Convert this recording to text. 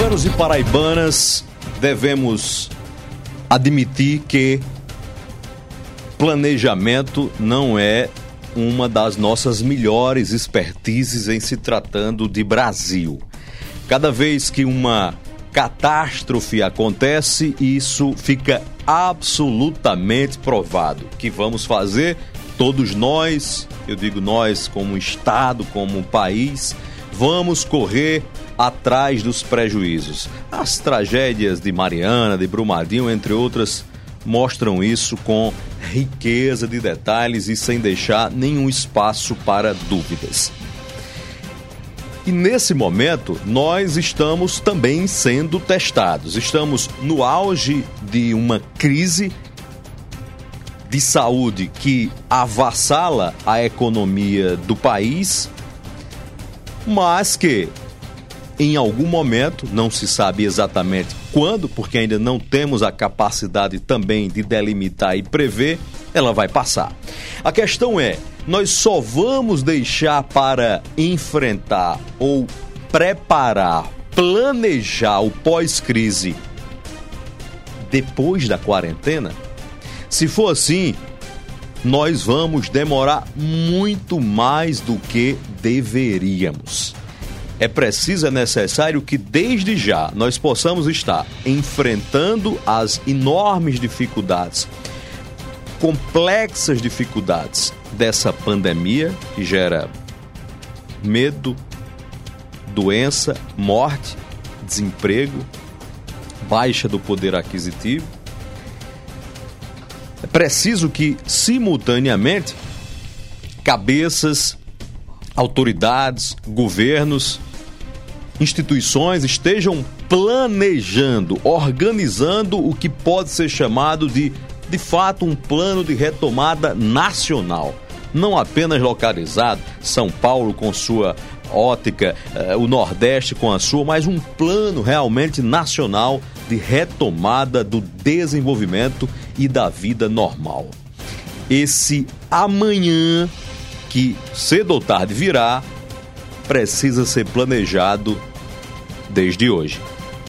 Paraibanos e paraibanas, devemos admitir que planejamento não é uma das nossas melhores expertises em se tratando de Brasil. Cada vez que uma catástrofe acontece, isso fica absolutamente provado. O que vamos fazer? Todos nós, eu digo nós como Estado, como país, vamos correr atrás dos prejuízos. As tragédias de Mariana, de Brumadinho, entre outras, mostram isso com riqueza de detalhes e sem deixar nenhum espaço para dúvidas. E nesse momento, nós estamos também sendo testados. Estamos no auge de uma crise de saúde que avassala a economia do país, mas que em algum momento, não se sabe exatamente quando, porque ainda não temos a capacidade também de delimitar e prever, ela vai passar. A questão é, nós só vamos deixar para enfrentar ou preparar, planejar o pós-crise depois da quarentena? Se for assim, nós vamos demorar muito mais do que deveríamos. É necessário que desde já nós possamos estar enfrentando as enormes dificuldades, complexas dificuldades dessa pandemia que gera medo, doença, morte, desemprego, baixa do poder aquisitivo. É preciso que, simultaneamente, cabeças, autoridades, governos, instituições estejam planejando, organizando o que pode ser chamado de fato, um plano de retomada nacional. Não apenas localizado, São Paulo com sua ótica, o Nordeste com a sua, mas um plano realmente nacional de retomada do desenvolvimento e da vida normal. Esse amanhã, que cedo ou tarde virá, precisa ser planejado desde hoje.